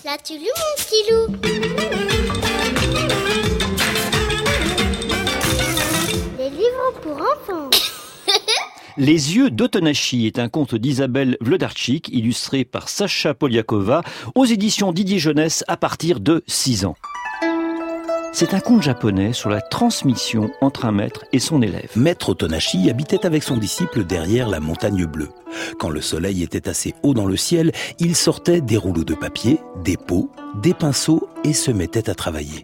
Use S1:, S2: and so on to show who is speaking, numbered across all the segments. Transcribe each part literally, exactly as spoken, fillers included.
S1: L'as-tu lu, mon petit loup? Les livres pour enfants.
S2: Les yeux d'Otonashi est un conte d'Isabelle Wlodarczyk, illustré par Sacha Poliakova, aux éditions Didier Jeunesse à partir de six ans. C'est un conte japonais sur la transmission entre un maître et son élève.
S3: Maître Otonashi habitait avec son disciple derrière la montagne bleue. Quand le soleil était assez haut dans le ciel, il sortait des rouleaux de papier, des pots, des pinceaux et se mettait à travailler.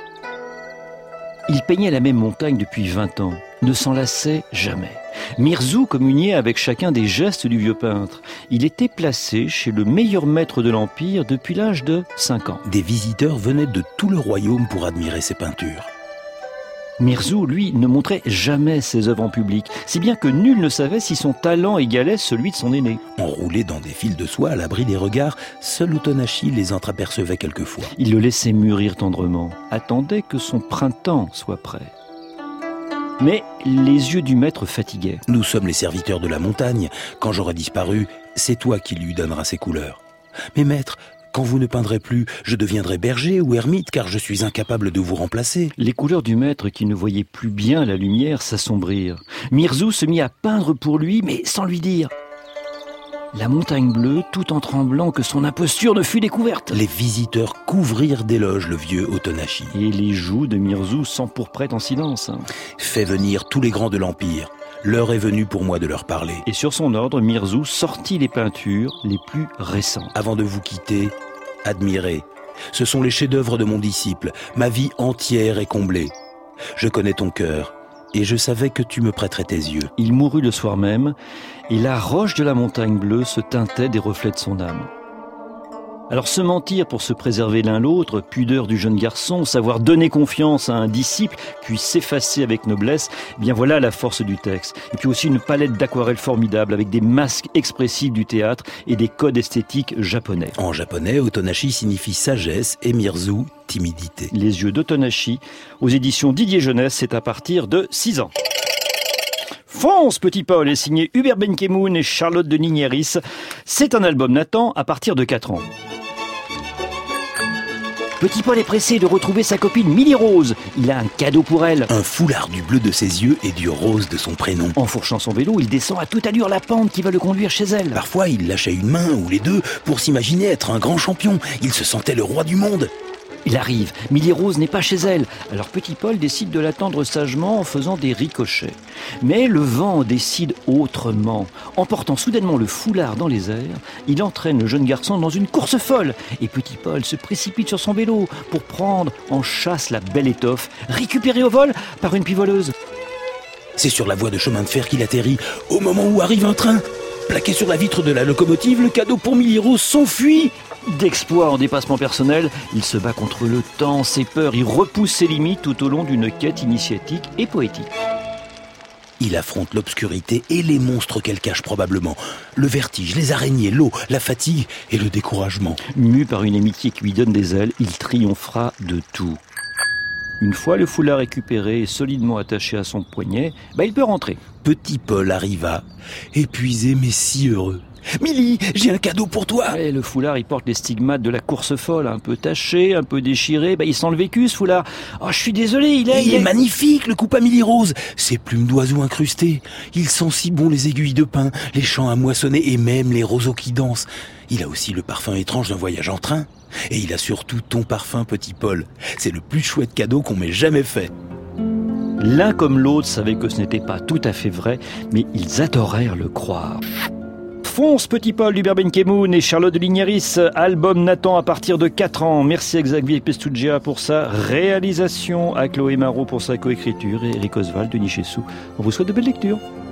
S2: Il peignait la même montagne depuis vingt ans, ne s'en lassait jamais. Mirzou communiait avec chacun des gestes du vieux peintre. Il était placé chez le meilleur maître de l'Empire depuis l'âge de cinq ans.
S3: Des visiteurs venaient de tout le royaume pour admirer ses peintures.
S2: Mirzou, lui, ne montrait jamais ses œuvres en public, si bien que nul ne savait si son talent égalait celui de son aîné.
S3: Enroulés dans des fils de soie à l'abri des regards, seul Otonashi les entreapercevait quelquefois.
S2: Il le laissait mûrir tendrement, attendait que son printemps soit prêt. Mais les yeux du maître fatiguaient.
S3: Nous sommes les serviteurs de la montagne. Quand j'aurai disparu, c'est toi qui lui donneras ses couleurs. Mais maître, quand vous ne peindrez plus, je deviendrai berger ou ermite car je suis incapable de vous remplacer.
S2: Les couleurs du maître qui ne voyait plus bien la lumière s'assombrirent. Mirzou se mit à peindre pour lui, mais sans lui dire. La montagne bleue, tout en tremblant que son imposture ne fût découverte.
S3: Les visiteurs couvrirent d'éloges le vieux Otonashi.
S2: Et les joues de Mirzou s'empourpraient en silence.
S3: Fais venir tous les grands de l'Empire. L'heure est venue pour moi de leur parler.
S2: Et sur son ordre, Mirzou sortit les peintures les plus récentes.
S3: Avant de vous quitter, admirez. Ce sont les chefs-d'œuvre de mon disciple. Ma vie entière est comblée. Je connais ton cœur. Et je savais que tu me prêterais tes yeux.
S2: Il mourut le soir même, et la roche de la montagne bleue se teintait des reflets de son âme. Alors se mentir pour se préserver l'un l'autre, pudeur du jeune garçon, savoir donner confiance à un disciple, puis s'effacer avec noblesse, eh bien voilà la force du texte. Et puis aussi une palette d'aquarelles formidable avec des masques expressifs du théâtre et des codes esthétiques japonais.
S3: En japonais, Otonashi signifie sagesse et Mirzou, timidité.
S2: Les yeux d'Otonashi, aux éditions Didier Jeunesse, c'est à partir de six ans. Fonce, Petit Paul est signé Hubert Benkemoun et Charlotte de Nignéris. C'est un album Nathan à partir de quatre ans. Petit Paul est pressé de retrouver sa copine Milly Rose. Il a un cadeau pour elle.
S3: Un foulard du bleu de ses yeux et du rose de son prénom.
S2: Enfourchant son vélo, il descend à toute allure la pente qui va le conduire chez elle.
S3: Parfois, il lâchait une main ou les deux pour s'imaginer être un grand champion. Il se sentait le roi du monde.
S2: Il arrive, Milly Rose n'est pas chez elle. Alors Petit Paul décide de l'attendre sagement en faisant des ricochets. Mais le vent décide autrement. Emportant soudainement le foulard dans les airs, il entraîne le jeune garçon dans une course folle. Et Petit Paul se précipite sur son vélo pour prendre en chasse la belle étoffe, récupérée au vol par une pivoleuse.
S3: C'est sur la voie de chemin de fer qu'il atterrit, au moment où arrive un train. Plaqué sur la vitre de la locomotive, le cadeau pour Milly Rose s'enfuit.
S2: D'exploit en dépassement personnel, il se bat contre le temps, ses peurs, il repousse ses limites tout au long d'une quête initiatique et poétique.
S3: Il affronte l'obscurité et les monstres qu'elle cache probablement. Le vertige, les araignées, l'eau, la fatigue et le découragement.
S2: Mu par une amitié qui lui donne des ailes, il triomphera de tout. Une fois le foulard récupéré et solidement attaché à son poignet, bah il peut rentrer.
S3: Petit Paul arriva, épuisé mais si heureux. « Milly, j'ai un cadeau pour toi !»
S2: Ouais, le foulard, il porte les stigmates de la course folle, un peu taché, un peu déchiré. Bah, il sent le vécu, ce foulard. « Oh, je suis désolé, il est... »
S3: Il, il est, est magnifique, le coupe à Milly Rose. Ses plumes d'oiseaux incrustées. Il sent si bon les aiguilles de pin, les champs à moissonner et même les roseaux qui dansent. Il a aussi le parfum étrange d'un voyage en train. Et il a surtout ton parfum, Petit Paul. C'est le plus chouette cadeau qu'on m'ait jamais fait.
S2: L'un comme l'autre savaient que ce n'était pas tout à fait vrai, mais ils adorèrent le croire. Fonce, Petit Paul, d'Hubert Benkemoun et Charlotte de Nignéris, album Nathan à partir de quatre ans. Merci à Xavier Pestuggia pour sa réalisation, à Chloé Marot pour sa coécriture et Eric Oswald de Nichessou. On vous souhaite de belles lectures.